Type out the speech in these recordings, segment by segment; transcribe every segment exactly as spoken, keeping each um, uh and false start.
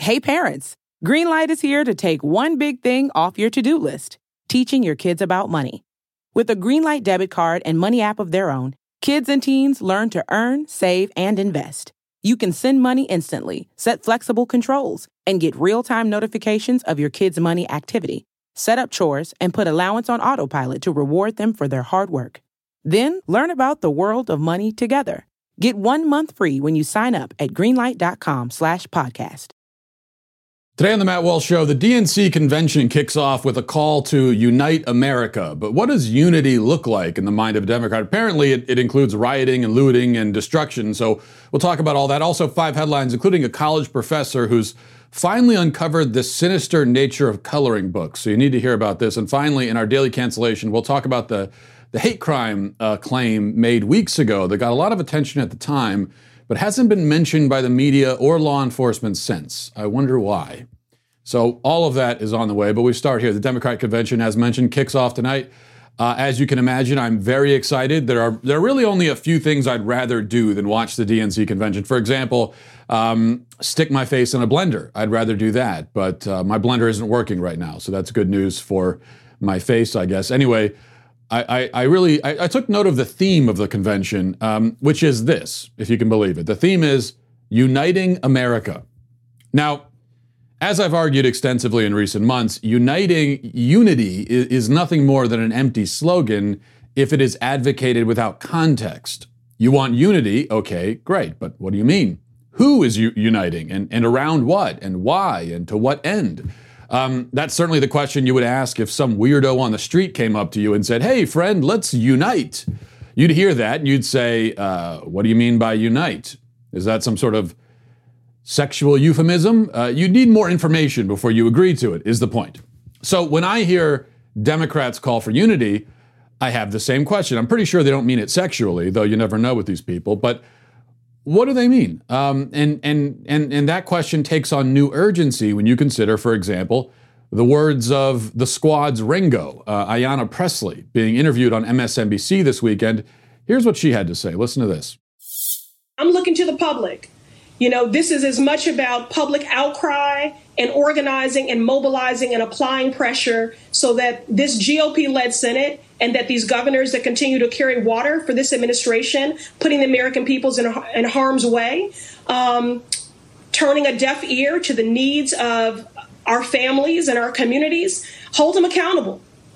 Hey parents, Greenlight is here to take one big thing off your to-do list, teaching your kids about money. With a Greenlight debit card and money app of their own, kids and teens learn to earn, save, and invest. You can send money instantly, set flexible controls, and get real-time notifications of your kids' money activity. Set up chores and put allowance on autopilot to reward them for their hard work. Then learn about the world of money together. Get one month free when you sign up at greenlight.com slash podcast. Today on the Matt Walsh Show, the D N C convention kicks off with a call to unite America. But what does unity look like in the mind of a Democrat? Apparently, it, it includes rioting and looting and destruction. So we'll talk about all that. Also, five headlines, including a college professor who's finally uncovered the sinister nature of coloring books. So you need to hear about this. And finally, in our daily cancellation, we'll talk about the The hate crime uh, claim made weeks ago that got a lot of attention at the time, but hasn't been mentioned by the media or law enforcement since. I wonder why. So all of that is on the way, but we start here. The Democratic Convention, as mentioned, kicks off tonight. Uh, as you can imagine, I'm very excited. There are there are really only a few things I'd rather do than watch the D N C convention. For example, um, stick my face in a blender. I'd rather do that, but uh, my blender isn't working right now, so that's good news for my face, I guess. Anyway, I, I, I really, I, I took note of the theme of the convention, um, which is this, if you can believe it. The theme is Uniting America. Now, as I've argued extensively in recent months, uniting unity is, is nothing more than an empty slogan if it is advocated without context. You want unity, okay, great, but what do you mean? Who is u- uniting, and, and around what, and why, and to what end? Um, that's certainly the question you would ask if some weirdo on the street came up to you and said, hey, friend, let's unite. You'd hear that and you'd say, uh, what do you mean by unite? Is that some sort of sexual euphemism? Uh, you'd need more information before you agree to it, is the point. So when I hear Democrats call for unity, I have the same question. I'm pretty sure they don't mean it sexually, though you never know with these people, but what do they mean? Um, and, and, and, and that question takes on new urgency when you consider, for example, the words of the Squad's Ringo, uh, Ayanna Pressley, being interviewed on M S N B C this weekend. Here's what she had to say. Listen to this. I'm looking to the public. You know, this is as much about public outcry and organizing and mobilizing and applying pressure so that this G O P-led Senate and that these governors that continue to carry water for this administration, putting the American peoples in, in harm's way, um, turning a deaf ear to the needs of our families and our communities, hold them accountable.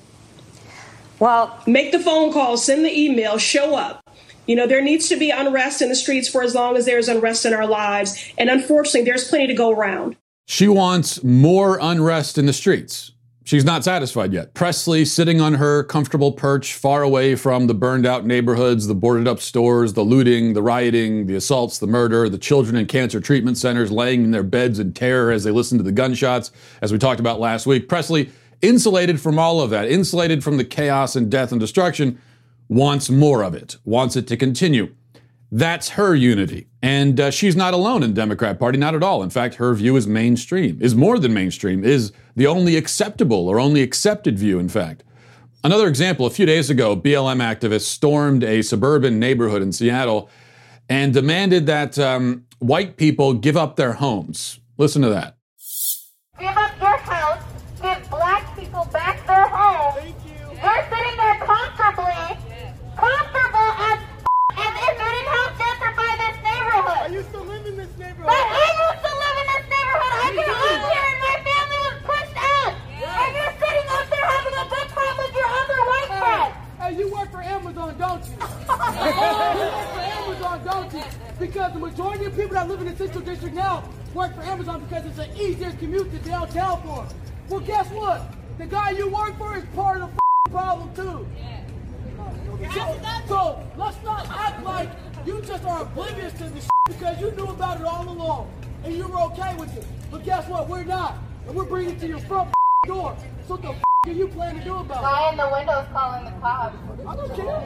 Well, make the phone call, send the email, show up. You know, there needs to be unrest in the streets for as long as there's unrest in our lives. And unfortunately, there's plenty to go around. She wants more unrest in the streets. She's not satisfied yet. Pressley sitting on her comfortable perch far away from the burned out neighborhoods, the boarded up stores, the looting, the rioting, the assaults, the murder, the children in cancer treatment centers laying in their beds in terror as they listen to the gunshots, as we talked about last week. Pressley, insulated from all of that, insulated from the chaos and death and destruction, wants more of it, wants it to continue. That's her unity. And uh, she's not alone in the Democrat Party, not at all. In fact, her view is mainstream, is more than mainstream, is the only acceptable or only accepted view, in fact. Another example, a few days ago, B L M activists stormed a suburban neighborhood in Seattle and demanded that um, white people give up their homes. Listen to that. Give up your house, give black people back their home. Thank you. You're sitting there comfortably, comfortable as as if you didn't have gentrify this neighborhood. I used to live in this neighborhood. But I used to live in this neighborhood. I grew up here and my family was pushed out. Yeah. And you're sitting up there having a good time with your other white friends. Hey, you work for Amazon, don't you? You work for Amazon, don't you? Because the majority of people that live in the Central District now work for Amazon because it's an easier commute to downtown for them. Well, guess what? The guy you work for is part of the problem, too. Yeah. So, so let's not act like you just are oblivious to this because you knew about it all along and you were okay with it. But guess what? We're not. And we're bringing it to your front door. So what the are you planning to do about it? Guy in the window is calling the cops. I don't care.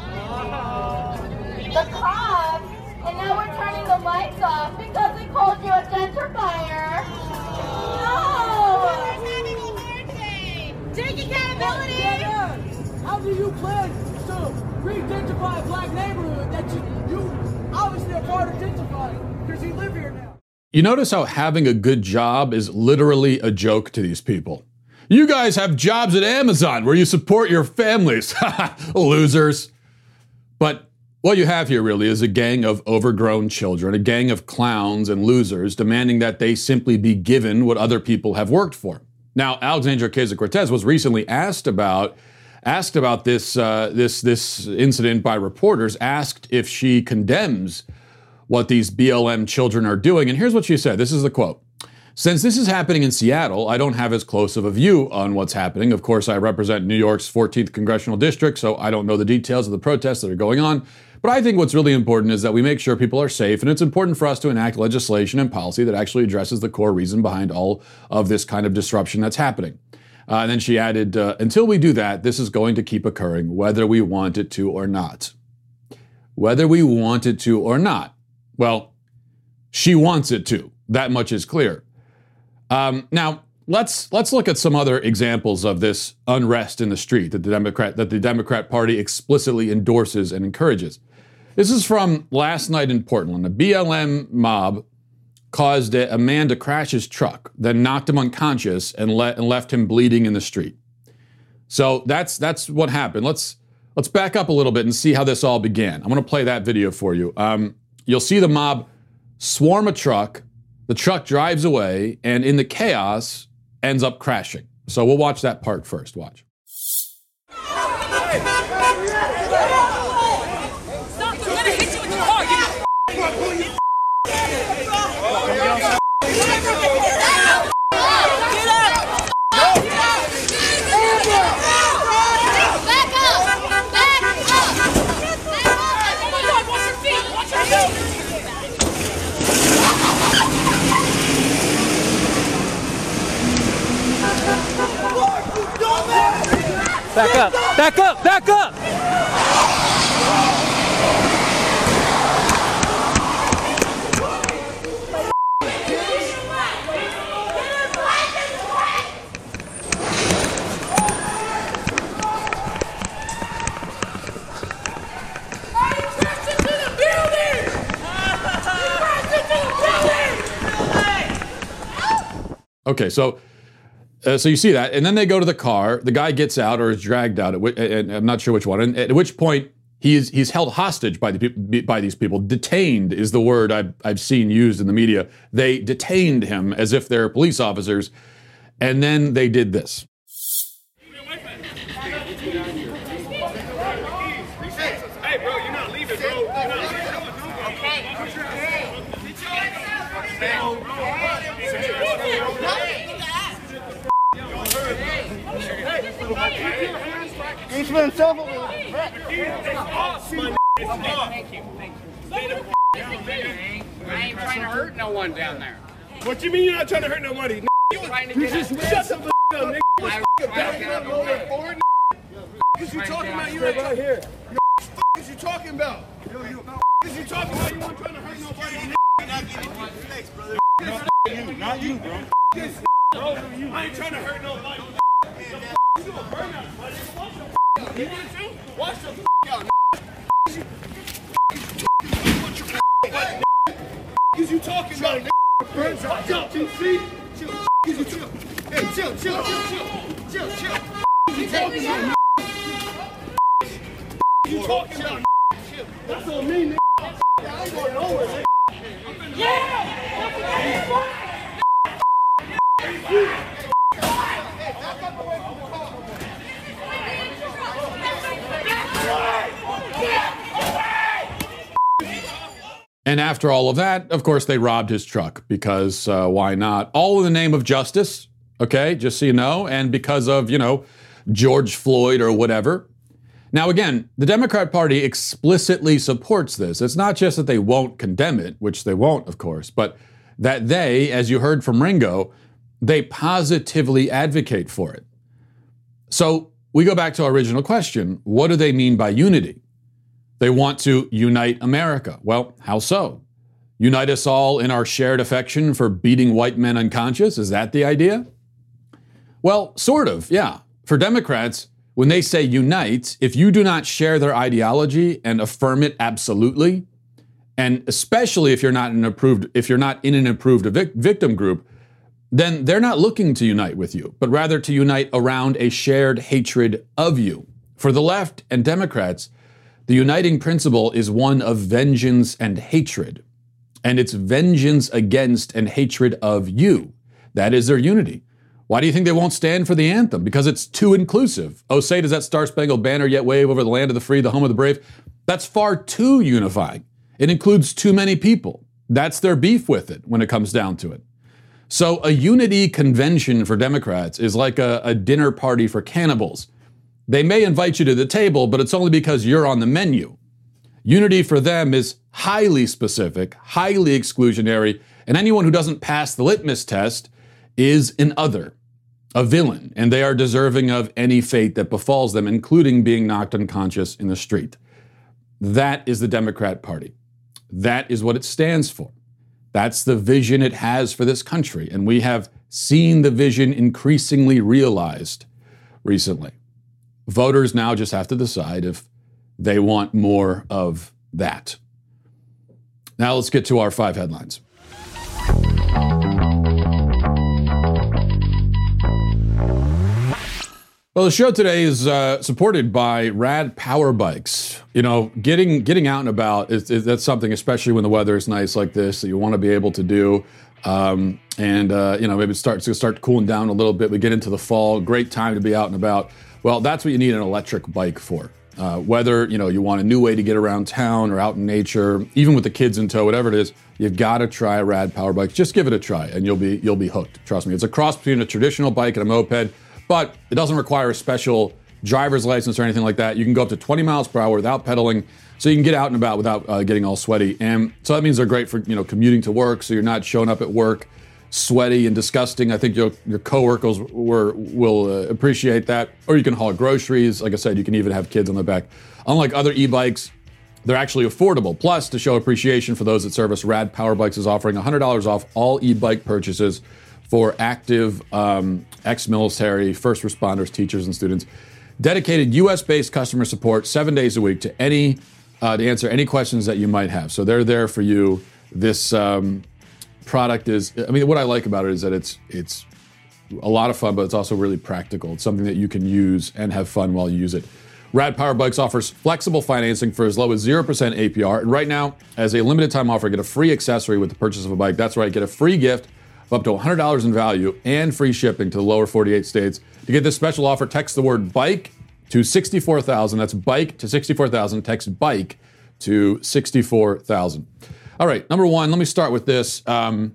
The cops? And now we're turning the lights off because we called you a gentrifier. No! Take accountability! Yeah, how do you plan to re-gentrify a black neighborhood that you, you obviously are part of gentrifying because you live here now? you notice how having a good job is literally a joke to these people. You guys have jobs at Amazon where you support your families. Losers. But what you have here really is a gang of overgrown children, a gang of clowns and losers demanding that they simply be given what other people have worked for. Now, Alexandria Ocasio-Cortez was recently asked about asked about this uh, this this incident by reporters, asked if she condemns what these B L M children are doing, and here's what she said. This is the quote. Since this is happening in Seattle, I don't have as close of a view on what's happening. Of course, I represent New York's fourteenth congressional district, so I don't know the details of the protests that are going on. But I think what's really important is that we make sure people are safe, and it's important for us to enact legislation and policy that actually addresses the core reason behind all of this kind of disruption that's happening. Uh, and then she added, uh, until we do that, this is going to keep occurring, whether we want it to or not. Whether we want it to or not. Well, she wants it to. That much is clear. Um, now, let's let's look at some other examples of this unrest in the street that the Democrat that the Democrat Party explicitly endorses and encourages. This is from last night in Portland. A B L M mob caused a man to crash his truck, then knocked him unconscious and, le- and left him bleeding in the street. So that's that's what happened. Let's let's back up a little bit and see how this all began. I'm going to play that video for you. Um, you'll see the mob swarm a truck. The truck drives away, and in the chaos, ends up crashing. So we'll watch that part first. Watch. Back up, back up, back up! Okay, so Uh, so you see that, and then they go to the car. The guy gets out or is dragged out, at w- and I'm not sure which one. And at which point he's he's held hostage by the by these people. Detained is the word I've I've seen used in the media. They detained him as if they're police officers, and then they did this. Hey, bro, you're not leaving, bro. You're not leaving. He's for himself over there. Thank you. I ain't trying to hurt no one down there. What you mean you're not trying to hurt nobody? You trying to get just shut the f up, nigga. What is you talking about? You right here. What is you talking about? What is you talking about? You weren't trying to hurt nobody. Not you, not you, bro. I ain't trying to hurt nobody. You gonna burn out, buddy. Watch the f out, nigga. What is you talking about, nigga? Burns out. Chill, chill, see? Chill, is you chill. Hey, chill, chill, chill, chill. Chill, chill. What you talking about? What you talking about? Chill. That's on me, nigga. I ain't going nowhere, nigga. Yeah! And after all of that, of course, they robbed his truck because uh, why not? All in the name of justice, okay, just so you know, and because of, you know, George Floyd or whatever. Now, again, the Democrat Party explicitly supports this. It's not just that they won't condemn it, which they won't, of course, but that they, as you heard from Ringo, they positively advocate for it. So we go back to our original question. What do they mean by unity? They want to unite America. Well, how so? Unite us all in our shared affection for beating white men unconscious? Is that the idea? Well, sort of, yeah. For Democrats, when they say unite, if you do not share their ideology and affirm it absolutely, And especially if you're not an approved, if you're not in an approved vic- victim group, then they're not looking to unite with you, but rather to unite around a shared hatred of you. For the left and Democrats, the uniting principle is one of vengeance and hatred. And it's vengeance against and hatred of you. That is their unity. Why do you think they won't stand for the anthem? Because it's too inclusive. Oh, say does that Star-Spangled Banner yet wave over the land of the free, the home of the brave? That's far too unifying. It includes too many people. That's their beef with it when it comes down to it. So a unity convention for Democrats is like a, a dinner party for cannibals. They may invite you to the table, but it's only because you're on the menu. Unity for them is highly specific, highly exclusionary, and anyone who doesn't pass the litmus test is an other, a villain, and they are deserving of any fate that befalls them, including being knocked unconscious in the street. That is the Democrat Party. That is what it stands for. That's the vision it has for this country, and we have seen the vision increasingly realized recently. Voters now just have to decide if they want more of that. Now let's get to our five headlines. Well, the show today is uh, supported by Rad Power Bikes. You know, getting getting out and about, is, is that's something, especially when the weather is nice like this, that you want to be able to do. Um, and, uh, you know, maybe start to start cooling down a little bit. We get into the fall, great time to be out and about. Well, that's what you need an electric bike for. Uh, whether, you know, you want a new way to get around town or out in nature, even with the kids in tow, whatever it is, you've got to try a Rad Power Bike. Just give it a try and you'll be you'll be hooked. Trust me. It's a cross between a traditional bike and a moped, but it doesn't require a special driver's license or anything like that. You can go up to twenty miles per hour without pedaling, so you can get out and about without uh, getting all sweaty. And so that means they're great for, you know, commuting to work, so you're not showing up at work sweaty and disgusting. I think your your coworkers were, will uh, appreciate that. Or you can haul groceries. Like I said, you can even have kids on the back. Unlike other e-bikes, they're actually affordable. Plus, to show appreciation for those that service, Rad Power Bikes is offering one hundred dollars off all e-bike purchases for active um, ex-military, first responders, teachers, and students. Dedicated U S-based customer support seven days a week to any uh, to answer any questions that you might have. So they're there for you. This um, product is, I mean, what I like about it is that it's it's a lot of fun, but it's also really practical. It's something that you can use and have fun while you use it. Rad Power Bikes offers flexible financing for as low as zero percent A P R. And right now, as a limited time offer, get a free accessory with the purchase of a bike. That's right, get a free gift of up to one hundred dollars in value and free shipping to the lower forty-eight states. To get this special offer, text the word bike to sixty-four thousand. That's bike to sixty-four thousand. Text bike to sixty-four thousand. All right, number one, let me start with this. Um,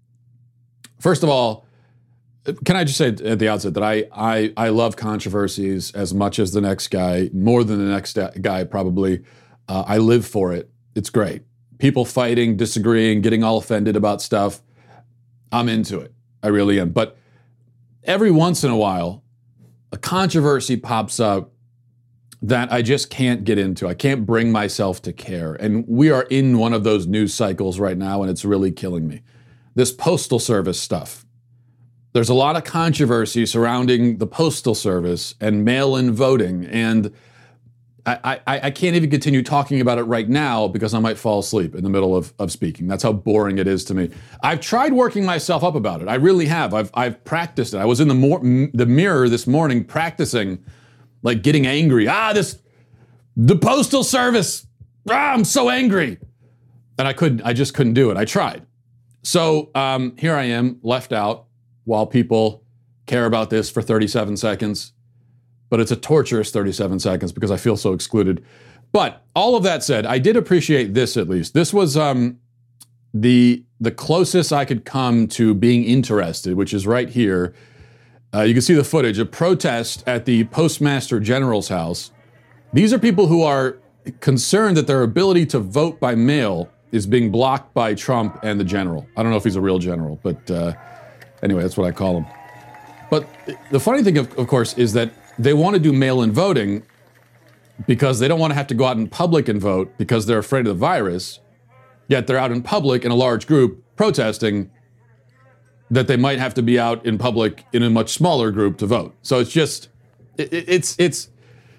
first of all, can I just say at the outset that I, I I love controversies as much as the next guy, more than the next guy probably. Uh, I live for it. It's great. People fighting, disagreeing, getting all offended about stuff. I'm into it. I really am. But every once in a while, a controversy pops up that I just can't get into. I can't bring myself to care. And we are in one of those news cycles right now, and it's really killing me. This Postal Service stuff. There's a lot of controversy surrounding the Postal Service and mail-in voting, and I, I, I can't even continue talking about it right now because I might fall asleep in the middle of, of speaking. That's how boring it is to me. I've tried working myself up about it. I really have. I've I've practiced it. I was in the mor- the mirror this morning practicing, like getting angry. Ah, this, the Postal Service. Ah, I'm so angry, and I couldn't. I just couldn't do it. I tried. So um, here I am, left out, while people care about this for thirty-seven seconds. But it's a torturous thirty-seven seconds because I feel so excluded. But all of that said, I did appreciate this at least. This was um, the, the closest I could come to being interested, which is right here. Uh, you can see the footage, a protest at the Postmaster General's house. These are people who are concerned that their ability to vote by mail is being blocked by Trump and the general. I don't know if he's a real general, but uh, anyway, that's what I call him. But the funny thing, of, of course, is that they want to do mail-in voting because they don't want to have to go out in public and vote because they're afraid of the virus, yet they're out in public in a large group protesting that they might have to be out in public in a much smaller group to vote. So it's just, it, it's, it's,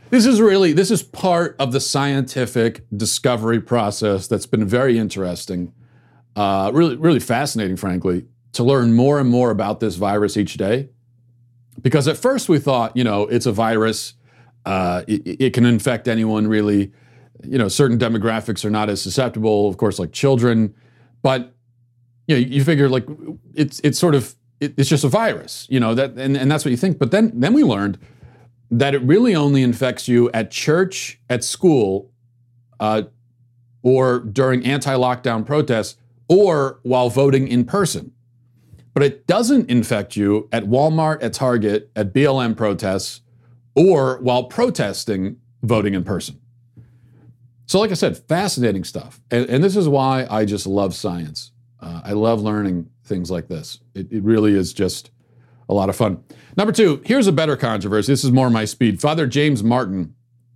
This is really, this is part of the scientific discovery process that's been very interesting, uh, really, really fascinating, frankly, to learn more and more about this virus each day. Because at first we thought, you know, it's a virus, uh, it, it can infect anyone really. You know, certain demographics are not as susceptible, of course, like children. But, you know, you figure like it's it's sort of, it, it's just a virus, you know, that and, and that's what you think. But then then we learned that it really only infects you at church, at school, uh, or during anti-lockdown protests, or while voting in person. But it doesn't infect you at Walmart, at Target, at B L M protests, or while protesting voting in person. So like I said, fascinating stuff. And, and this is why I just love science. Uh, I love learning things like this. It, it really is just a lot of fun. Number two, here's a better controversy. This is more my speed. Father James Martin,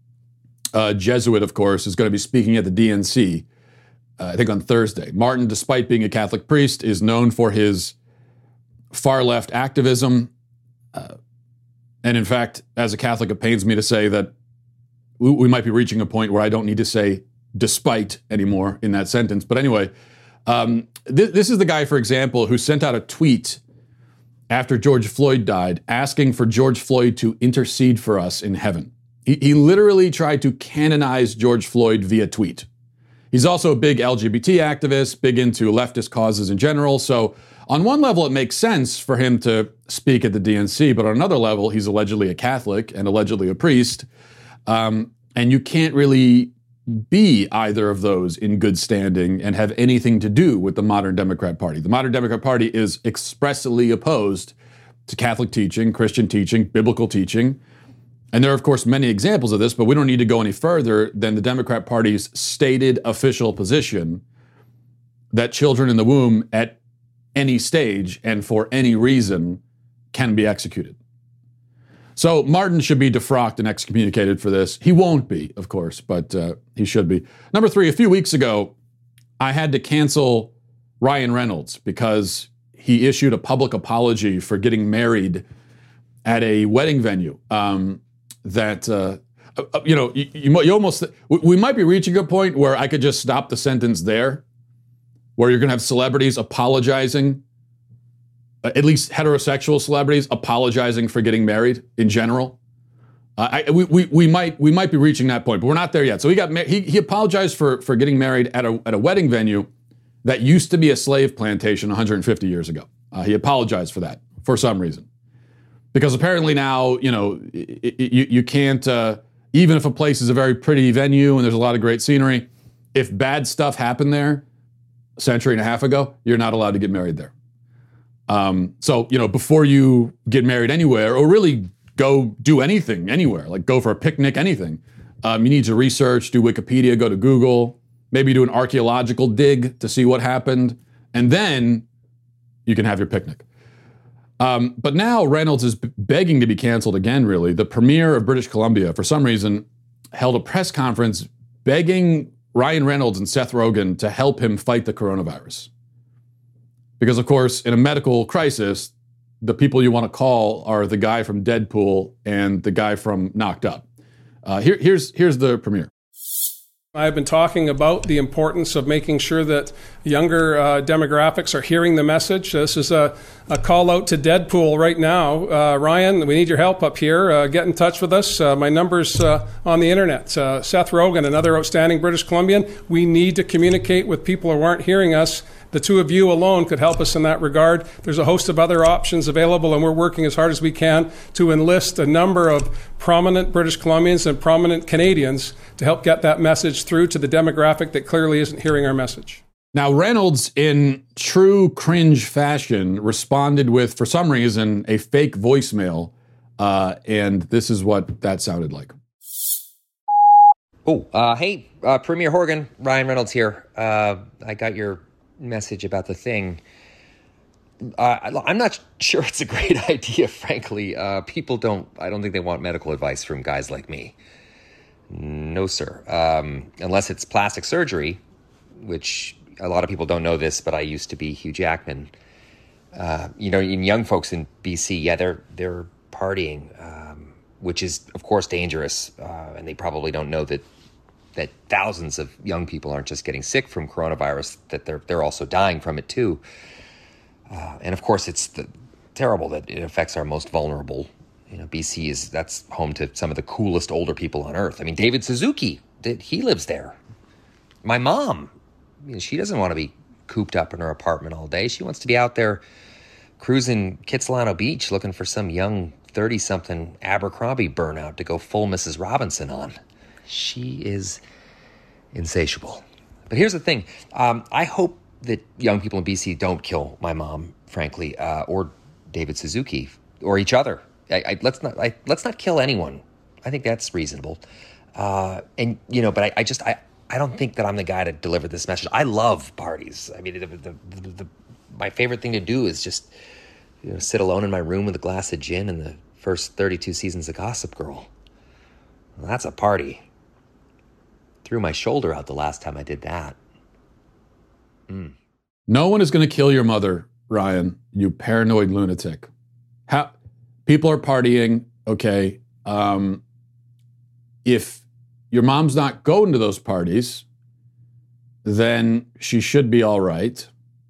uh, Jesuit, of course, is going to be speaking at the D N C, uh, I think on Thursday. Martin, despite being a Catholic priest, is known for his far-left activism. Uh, and in fact, as a Catholic, it pains me to say that we, we might be reaching a point where I don't need to say despite anymore in that sentence. But anyway, um, th- this is the guy, for example, who sent out a tweet after George Floyd died, asking for George Floyd to intercede for us in heaven. He, he literally tried to canonize George Floyd via tweet. He's also a big L G B T activist, big into leftist causes in general. So on one level, it makes sense for him to speak at the D N C, but on another level, he's allegedly a Catholic and allegedly a priest. Um, and you can't really be either of those in good standing and have anything to do with the modern Democrat Party. The modern Democrat Party is expressly opposed to Catholic teaching, Christian teaching, biblical teaching. And there are, of course, many examples of this, but we don't need to go any further than the Democrat Party's stated official position that children in the womb at any stage and for any reason can be executed. So Martin should be defrocked and excommunicated for this. He won't be, of course, but uh, he should be. Number three, a few weeks ago, I had to cancel Ryan Reynolds because he issued a public apology for getting married at a wedding venue. Um, that, uh, you know, you, you, you almost, we might be reaching a point where I could just stop the sentence there, where you're going to have celebrities apologizing, at least heterosexual celebrities apologizing for getting married in general. Uh, I, we, we, we might we might be reaching that point, but we're not there yet. So he got ma- he, he apologized for, for getting married at a, at a wedding venue that used to be a slave plantation one hundred fifty years ago. Uh, he apologized for that for some reason. Because apparently now, you know, it, it, you, you can't, uh, even if a place is a very pretty venue and there's a lot of great scenery, if bad stuff happened there a century and a half ago, you're not allowed to get married there. Um, so, you know, before you get married anywhere, or really go do anything anywhere, like go for a picnic, anything, um, you need to research, do Wikipedia, go to Google, maybe do an archaeological dig to see what happened, and then you can have your picnic. Um, but now Reynolds is b- begging to be canceled again, really. The premier of British Columbia, for some reason, held a press conference begging Ryan Reynolds and Seth Rogen to help him fight the coronavirus. Because, of course, in a medical crisis, the people you want to call are the guy from Deadpool and the guy from Knocked Up. Uh, here, here's, here's the premier. I've been talking about the importance of making sure that younger uh, demographics are hearing the message. This is a, a call out to Deadpool right now. Uh, Ryan, we need your help up here. Uh, get in touch with us. Uh, my number's uh, on the internet. Uh, Seth Rogen, another outstanding British Columbian. We need to communicate with people who aren't hearing us. The two of you alone could help us in that regard. There's a host of other options available, and we're working as hard as we can to enlist a number of prominent British Columbians and prominent Canadians to help get that message through to the demographic that clearly isn't hearing our message. Now, Reynolds, in true cringe fashion, responded with, for some reason, a fake voicemail, uh, and this is what that sounded like. Oh, uh, hey, uh, Premier Horgan, Ryan Reynolds here. Uh, I got your message about the thing. Uh, I'm not sure it's a great idea, frankly. Uh, people don't, I don't think they want medical advice from guys like me. No, sir. Um, unless it's plastic surgery, which a lot of people don't know this, but I used to be Hugh Jackman. Uh, you know, in young folks in B C, yeah, they're they're partying. Um, which is, of course, dangerous. Uh, and they probably don't know that that thousands of young people aren't just getting sick from coronavirus, that they're they're also dying from it too. Uh, and of course, it's the, terrible that it affects our most vulnerable. You know, B C is that's home to some of the coolest older people on earth. I mean, David Suzuki, he lives there. My mom, I mean, she doesn't want to be cooped up in her apartment all day. She wants to be out there cruising Kitsilano Beach looking for some young thirty-something Abercrombie burnout to go full Missus Robinson on. She is insatiable. But here's the thing. Um, I hope that young people in B C don't kill my mom, frankly, uh, or David Suzuki, or each other. I, I, let's not I, let's not kill anyone. I think that's reasonable. Uh, and, you know, but I, I just, I, I don't think that I'm the guy to deliver this message. I love parties. I mean, the, the, the, the, my favorite thing to do is just, you know, sit alone in my room with a glass of gin and the first thirty-two seasons of Gossip Girl. Well, that's a party. Threw my shoulder out the last time I did that. Mm. No one is going to kill your mother, Ryan, you paranoid lunatic. How people are partying, okay. Um, if your mom's not going to those parties, then she should be all right.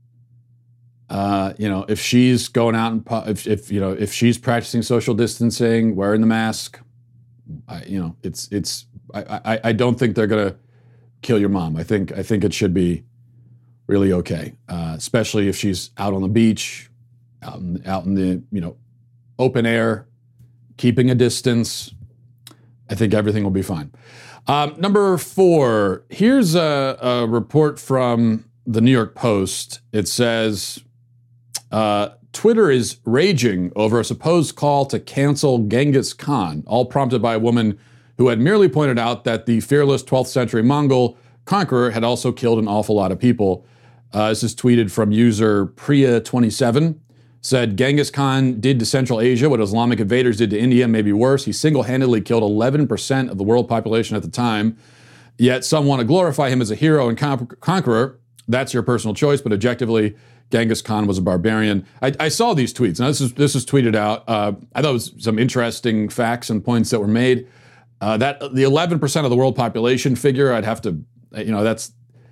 Uh, you know, if she's going out and if, if you know if she's practicing social distancing, wearing the mask, I, you know, it's it's. I, I I don't think they're gonna kill your mom. I think I think it should be really okay, uh, especially if she's out on the beach, out in, out in the you know open air, keeping a distance. I think everything will be fine. Um, number four, here's a, a report from the New York Post. It says uh, Twitter is raging over a supposed call to cancel Genghis Khan, all prompted by a woman who had merely pointed out that the fearless twelfth century Mongol conqueror had also killed an awful lot of people. Uh, this is tweeted from user Priya twenty-seven. Said Genghis Khan did to Central Asia what Islamic invaders did to India, maybe worse. He single-handedly killed eleven percent of the world population at the time. Yet some want to glorify him as a hero and con- conqueror. That's your personal choice, but objectively, Genghis Khan was a barbarian. I, I saw these tweets. Now, this is this was tweeted out. Uh, I thought it was some interesting facts and points that were made. Uh, that the eleven percent of the world population figure, I'd have to, you know, that's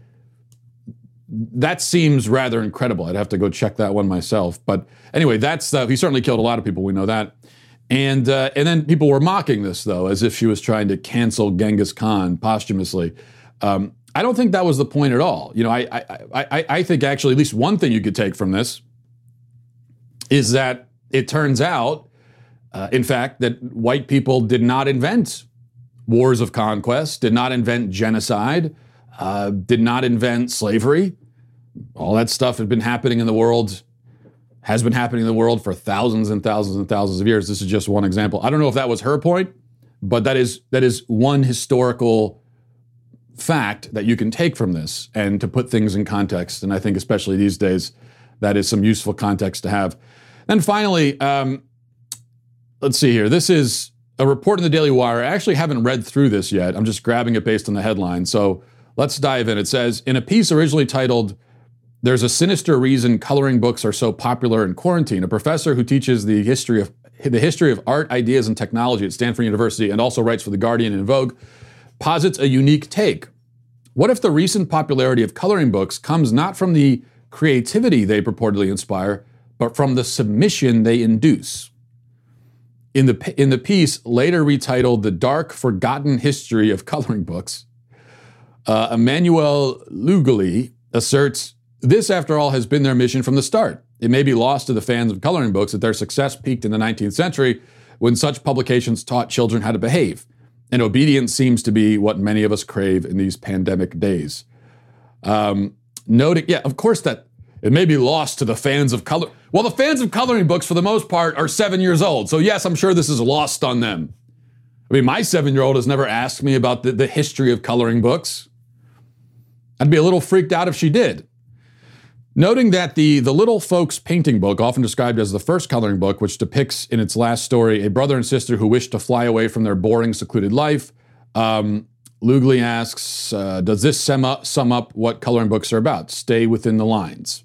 that seems rather incredible. I'd have to go check that one myself. But anyway, that's uh, he certainly killed a lot of people. We know that. And uh, and then people were mocking this, though, as if she was trying to cancel Genghis Khan posthumously. Um, I don't think that was the point at all. You know, I, I I I think actually at least one thing you could take from this is that it turns out, uh, in fact, that white people did not invent wars of conquest, did not invent genocide, uh, did not invent slavery. All that stuff had been happening in the world, has been happening in the world for thousands and thousands and thousands of years. This is just one example. I don't know if that was her point, but that is that is one historical fact that you can take from this and to put things in context. And I think especially these days, that is some useful context to have. And finally, um, let's see here. This is a report in the Daily Wire. I actually haven't read through this yet. I'm just grabbing it based on the headline. So let's dive in. It says, in a piece originally titled, "There's a Sinister Reason Coloring Books Are So Popular in Quarantine," a professor who teaches the history of the history of art, ideas, and technology at Stanford University and also writes for The Guardian and Vogue, posits a unique take. What if the recent popularity of coloring books comes not from the creativity they purportedly inspire, but from the submission they induce? In the, in the piece, later retitled The Dark, Forgotten History of Coloring Books, uh, Emmanuel Lugoli asserts, this, after all, has been their mission from the start. It may be lost to the fans of coloring books that their success peaked in the nineteenth century when such publications taught children how to behave. And obedience seems to be what many of us crave in these pandemic days. Um, noting, yeah, of course that it may be lost to the fans of color. Well, the fans of coloring books, for the most part, are seven years old. So yes, I'm sure this is lost on them. I mean, my seven-year-old has never asked me about the, the history of coloring books. I'd be a little freaked out if she did. Noting that the, the Little Folks Painting Book, often described as the first coloring book, which depicts in its last story a brother and sister who wish to fly away from their boring, secluded life, um, Lugli asks, uh, does this sum up, sum up what coloring books are about? Stay within the lines.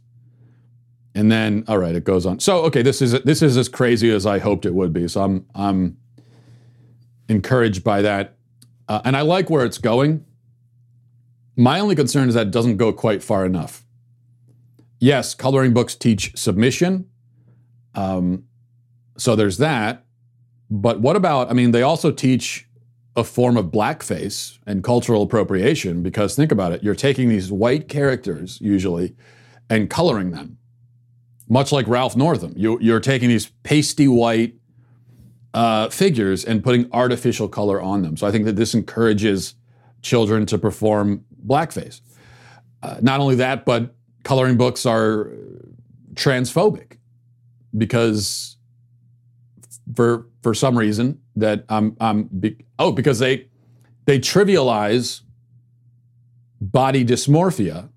And then, all right, it goes on. So, okay, this is this is as crazy as I hoped it would be. So I'm I'm encouraged by that. Uh, and I like where it's going. My only concern is that it doesn't go quite far enough. Yes, coloring books teach submission. Um, so there's that. But what about, I mean, they also teach a form of blackface and cultural appropriation, because think about it. You're taking these white characters, usually, and coloring them. Much like Ralph Northam. You, you're taking these pasty white uh, figures and putting artificial color on them. So I think that this encourages children to perform blackface. Uh, not only that, but coloring books are transphobic, because for for some reason that I'm I'm be, oh because they they trivialize body dysmorphia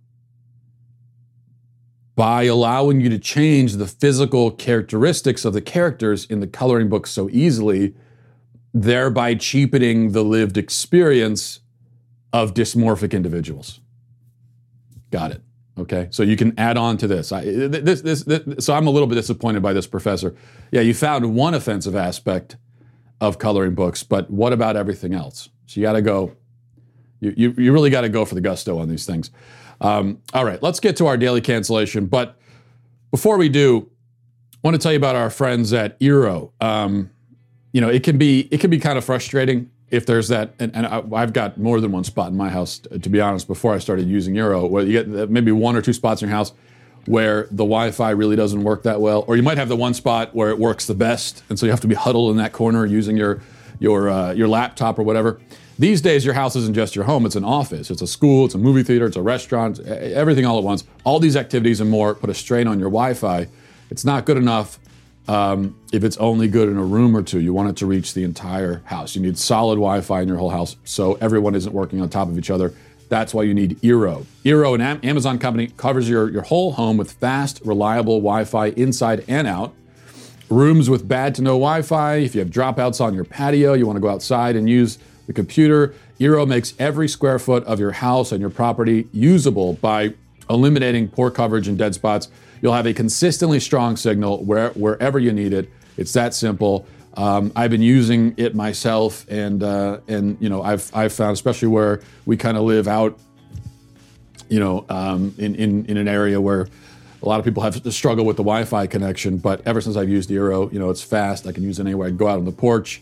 by allowing you to change the physical characteristics of the characters in the coloring book so easily, thereby cheapening the lived experience of dysmorphic individuals. Got it. Okay, so you can add on to this. I, this, this, this. So I'm a little bit disappointed by this professor. Yeah, you found one offensive aspect of coloring books, but what about everything else? So you got to go. You, you you really got to go for the gusto on these things. Um, all right, let's get to our daily cancellation. But before we do, I want to tell you about our friends at Eero. Um, you know, it can be it can be kind of frustrating if there's that, and, and I, I've got more than one spot in my house, to be honest, before I started using Eero, where you get maybe one or two spots in your house where the Wi-Fi really doesn't work that well, or you might have the one spot where it works the best, and so you have to be huddled in that corner using your your uh, your laptop or whatever. These days, your house isn't just your home, it's an office, it's a school, it's a movie theater, it's a restaurant, everything all at once. All these activities and more put a strain on your Wi-Fi. It's not good enough um, if it's only good in a room or two. You want it to reach the entire house. You need solid Wi-Fi in your whole house so everyone isn't working on top of each other. That's why you need Eero. Eero, an Am- Amazon company, covers your, your whole home with fast, reliable Wi-Fi inside and out. Rooms with bad to no Wi-Fi, if you have dropouts on your patio, you want to go outside and use the computer, Eero makes every square foot of your house and your property usable by eliminating poor coverage and dead spots. You'll have a consistently strong signal where, wherever you need it. It's that simple. Um, I've been using it myself, and uh, and you know I've I've found, especially where we kind of live out, you know, um, in, in in an area where a lot of people have to struggle with the Wi-Fi connection. But ever since I've used Eero, you know, it's fast. I can use it anywhere. I can go out on the porch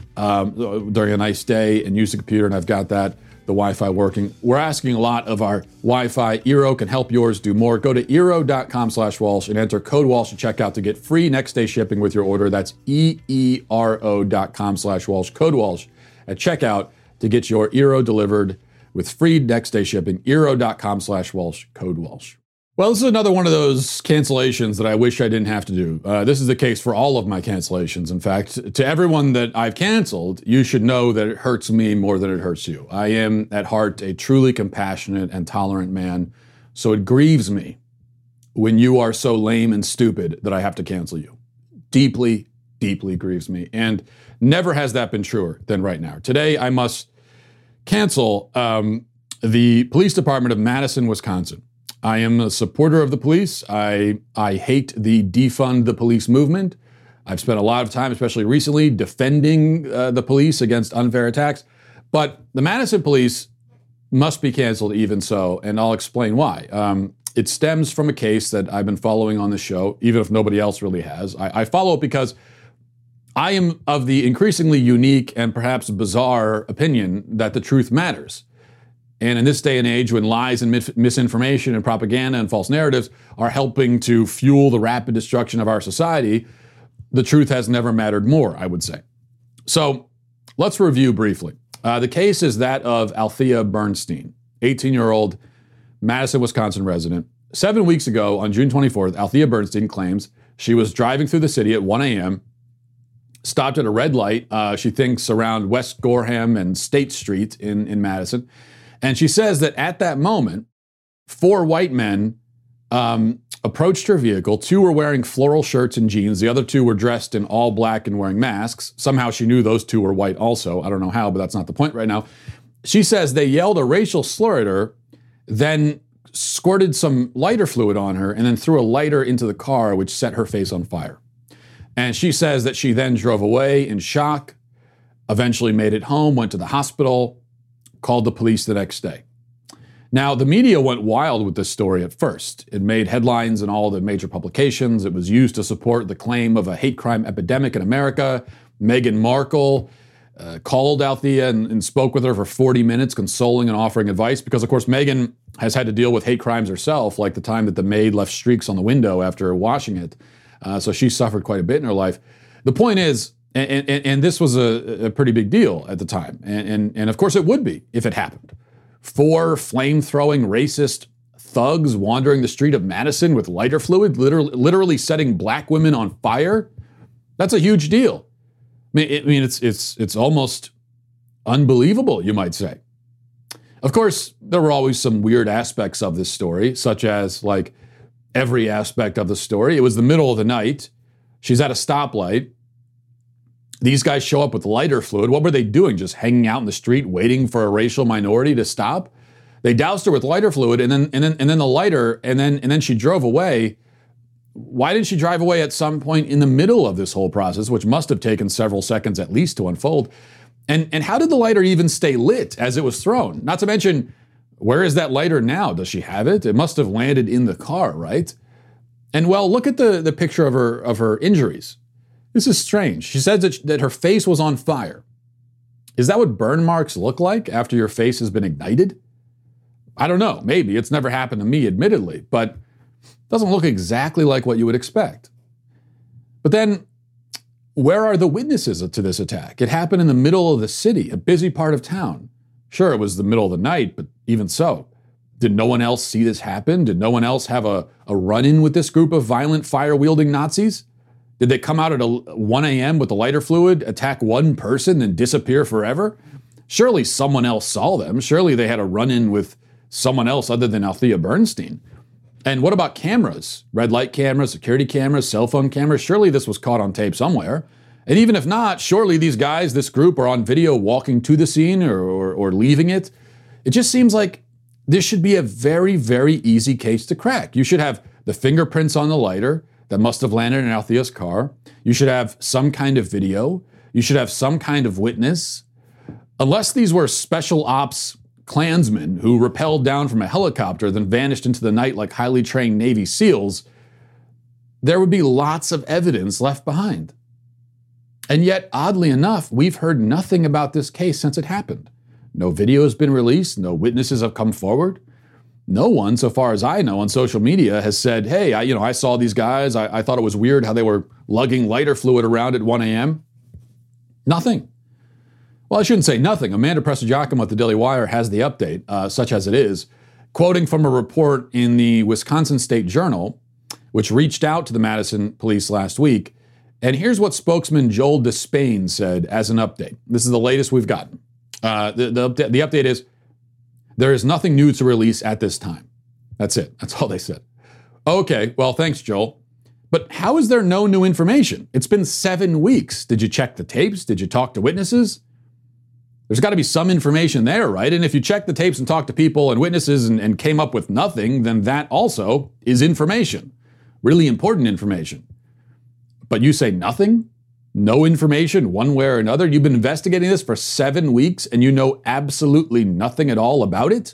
Um, during a nice day and use the computer, and I've got that, the Wi-Fi working. We're asking a lot of our Wi-Fi. Eero can help yours do more. Go to eero.com slash Walsh and enter code Walsh at checkout to get free next day shipping with your order. That's E-E-R-O dot com slash Walsh, code Walsh at checkout to get your Eero delivered with free next day shipping. Eero.com slash Walsh, code Walsh. Well, this is another one of those cancellations that I wish I didn't have to do. Uh, this is the case for all of my cancellations. In fact, to everyone that I've canceled, you should know that it hurts me more than it hurts you. I am, at heart, a truly compassionate and tolerant man, so it grieves me when you are so lame and stupid that I have to cancel you. Deeply, deeply grieves me. And never has that been truer than right now. Today, I must cancel um, the police department of Madison, Wisconsin. I am a supporter of the police. I I hate the defund the police movement. I've spent a lot of time, especially recently, defending uh, the police against unfair attacks. But the Madison police must be canceled even so, and I'll explain why. Um, it stems from a case that I've been following on the show, even if nobody else really has. I, I follow it because I am of the increasingly unique and perhaps bizarre opinion that the truth matters. And in this day and age, when lies and mis- misinformation and propaganda and false narratives are helping to fuel the rapid destruction of our society, the truth has never mattered more, I would say. So let's review briefly. Uh, the case is that of Althea Bernstein, eighteen-year-old Madison, Wisconsin resident. Seven weeks ago, on June twenty-fourth, Althea Bernstein claims she was driving through the city at one a.m., stopped at a red light, uh, she thinks around West Gorham and State Street in, in Madison. And she says that at that moment, four white men um, approached her vehicle. Two were wearing floral shirts and jeans. The other two were dressed in all black and wearing masks. Somehow she knew those two were white also. I don't know how, but that's not the point right now. She says they yelled a racial slur at her, then squirted some lighter fluid on her, and then threw a lighter into the car, which set her face on fire. And she says that she then drove away in shock. eventually made it home, went to the hospital, called the police the next day. Now, the media went wild with this story at first. It made headlines in all the major publications. It was used to support the claim of a hate crime epidemic in America. Meghan Markle uh, called Althea and, and spoke with her for forty minutes, consoling and offering advice, because, of course, Meghan has had to deal with hate crimes herself, like the time that the maid left streaks on the window after washing it. Uh, so she suffered quite a bit in her life. The point is, and, and, and this was a, a pretty big deal at the time, and, and, and of course it would be if it happened. Four flame-throwing racist thugs wandering the street of Madison with lighter fluid, literally, literally setting black women on fire. That's a huge deal. I mean, it, I mean, it's it's it's almost unbelievable, you might say. Of course, there were always some weird aspects of this story, such as, like, every aspect of the story. It was the middle of the night. She's at a stoplight. These guys show up with lighter fluid. What were they doing? Just hanging out in the street, waiting for a racial minority to stop? They doused her with lighter fluid, and then and then and then the lighter, and then and then she drove away. Why didn't she drive away at some point in the middle of this whole process, which must have taken several seconds at least to unfold? And and how did the lighter even stay lit as it was thrown? Not to mention, where is that lighter now? Does she have it? It must have landed in the car, right? And well, look at the, the picture of her of her injuries. This is strange. She said that, that her face was on fire. Is that what burn marks look like after your face has been ignited? I don't know. Maybe. It's never happened to me, admittedly, but it doesn't look exactly like what you would expect. But then, where are the witnesses to this attack? It happened in the middle of the city, a busy part of town. Sure, it was the middle of the night, but even so. Did no one else see this happen? Did no one else have a, a run-in with this group of violent, fire-wielding Nazis? Did they come out at one a.m. with the lighter fluid, attack one person, and disappear forever? Surely someone else saw them. Surely they had a run-in with someone else other than Althea Bernstein. And what about cameras? Red light cameras, security cameras, cell phone cameras? Surely this was caught on tape somewhere. And even if not, surely these guys, this group, are on video walking to the scene or, or, or leaving it. It just seems like this should be a very, very easy case to crack. You should have the fingerprints on the lighter that must have landed in Althea's car. You should have some kind of video. You should have some kind of witness. Unless these were special ops Klansmen who rappelled down from a helicopter, then vanished into the night like highly trained Navy SEALs, there would be lots of evidence left behind. And yet, oddly enough, we've heard nothing about this case since it happened. No video has been released. No witnesses have come forward. No one, so far as I know, on social media has said, hey, I, you know, I saw these guys. I, I thought it was weird how they were lugging lighter fluid around at one a.m. Nothing. Well, I shouldn't say nothing. Amanda Prestigiacomo at the Daily Wire has the update, uh, such as it is, quoting from a report in the Wisconsin State Journal, which reached out to the Madison police last week. And here's what spokesman Joel Despain said as an update. This is the latest we've gotten. Uh, the, the, the update is, there is nothing new to release at this time. That's it. That's all they said. Okay, well, thanks, Joel. But how is there no new information? It's been seven weeks. Did you check the tapes? Did you talk to witnesses? There's got to be some information there, right? And if you check the tapes and talk to people and witnesses and, and came up with nothing, then that also is information. Really important information. But you say nothing? No information one way or another? You've been investigating this for seven weeks and you know absolutely nothing at all about it?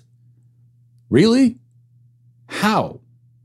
Really? How?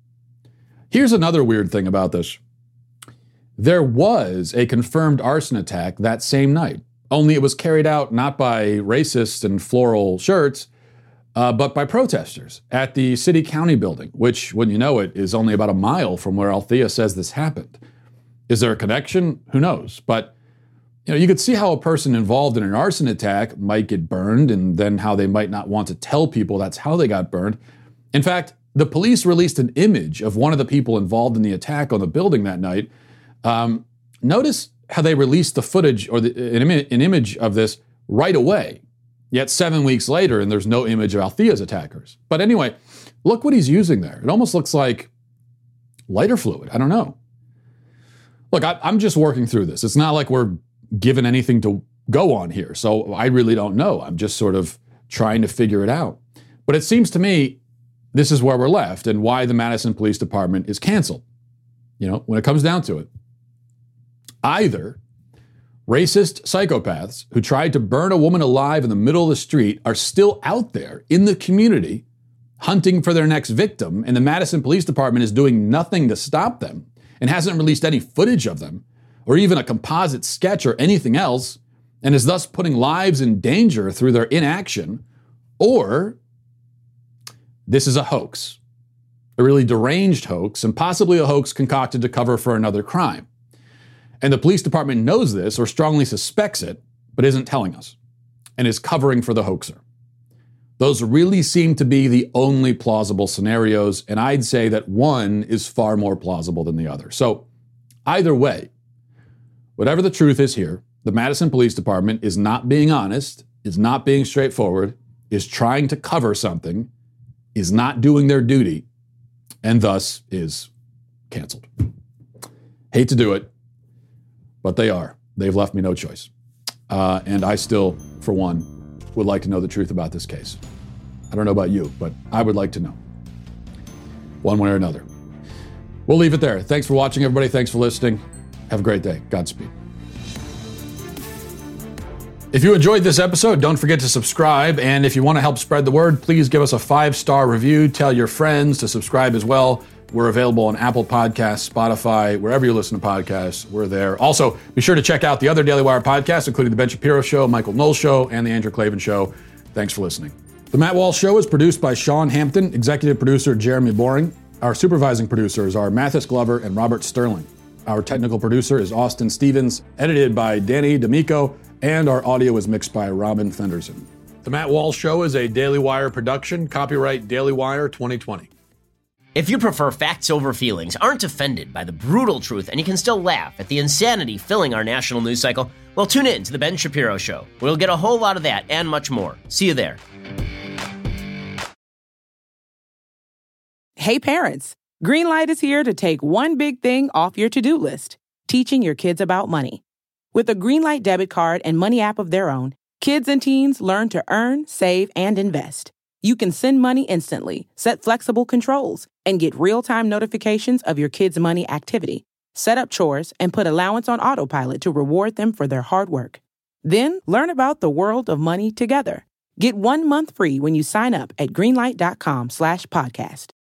Here's another weird thing about this. There was a confirmed arson attack that same night, only it was carried out not by racists in floral shirts, uh, but by protesters at the city county building, which, when you know it, is only about a mile from where Althea says this happened. Is there a connection? Who knows? But you know, you could see how a person involved in an arson attack might get burned, and then how they might not want to tell people that's how they got burned. In fact, the police released an image of one of the people involved in the attack on the building that night. Um, notice how they released the footage or the, an, an image of this right away. Yet seven weeks later, and there's no image of Althea's attackers. But anyway, look what he's using there. It almost looks like lighter fluid. I don't know. Look, I, I'm just working through this. It's not like we're given anything to go on here. So I really don't know. I'm just sort of trying to figure it out. But it seems to me this is where we're left and why the Madison Police Department is canceled. You know, when it comes down to it, either Racist psychopaths who tried to burn a woman alive in the middle of the street are still out there in the community hunting for their next victim, and the Madison Police Department is doing nothing to stop them and hasn't released any footage of them or even a composite sketch or anything else, and is thus putting lives in danger through their inaction. Or this is a hoax, a really deranged hoax, and possibly a hoax concocted to cover for another crime. And the police department knows this or strongly suspects it, but isn't telling us, and is covering for the hoaxer. Those really seem to be the only plausible scenarios, and I'd say that one is far more plausible than the other. So either way, whatever the truth is here, the Madison Police Department is not being honest, is not being straightforward, is trying to cover something, is not doing their duty, and thus is canceled. Hate to do it, but they are. They've left me no choice. Uh, and I still, for one, would like to know the truth about this case. I don't know about you, but I would like to know. One way or another. We'll leave it there. Thanks for watching, everybody. Thanks for listening. Have a great day. Godspeed. If you enjoyed this episode, don't forget to subscribe. And if you want to help spread the word, please give us a five-star review. Tell your friends to subscribe as well. We're available on Apple Podcasts, Spotify, wherever you listen to podcasts, we're there. Also, be sure to check out the other Daily Wire podcasts, including The Ben Shapiro Show, Michael Knowles Show, and The Andrew Klavan Show. Thanks for listening. The Matt Walsh Show is produced by Sean Hampton, executive producer Jeremy Boring. Our supervising producers are Mathis Glover and Robert Sterling. Our technical producer is Austin Stevens, edited by Danny D'Amico, and our audio is mixed by Robin Fenderson. The Matt Walsh Show is a Daily Wire production, copyright Daily Wire twenty twenty. If you prefer facts over feelings, aren't offended by the brutal truth, and you can still laugh at the insanity filling our national news cycle, well, tune in to The Ben Shapiro Show. We'll get a whole lot of that and much more. See you there. Hey parents, Greenlight is here to take one big thing off your to-do list, teaching your kids about money. With a Greenlight debit card and money app of their own, kids and teens learn to earn, save, and invest. You can send money instantly, set flexible controls, and get real-time notifications of your kids' money activity. Set up chores and put allowance on autopilot to reward them for their hard work. Then learn about the world of money together. Get one month free when you sign up at greenlight.com slash podcast.